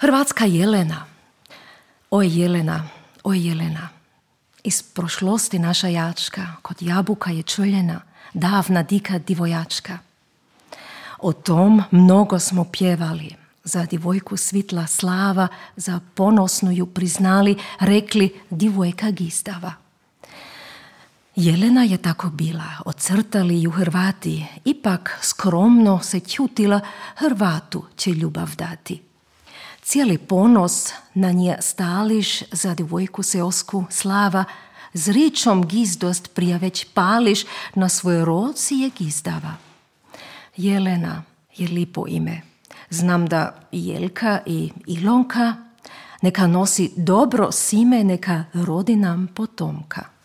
Hrvatska Jelena. Oj Jelena, oj Jelena. Iz prošlosti naša jačka, kod jabuka je čuljena, davna dika divojačka. O tom mnogo smo pjevali, za divojku svitla slava, za ponosnu ju priznali, rekli divojka gistava. Jelena je tako bila, ocrtali ju Hrvati, ipak skromno se ćutila, Hrvatu će ljubav dati. Cijeli ponos na nje stališ, za divojku seosku slava, z ričom gizdost prija već pališ, na svoj rod si je gizdava. Jelena je lipo ime. Znam da i Jelka i Ilonka, neka nosi dobro sime, neka rodi nam potomka.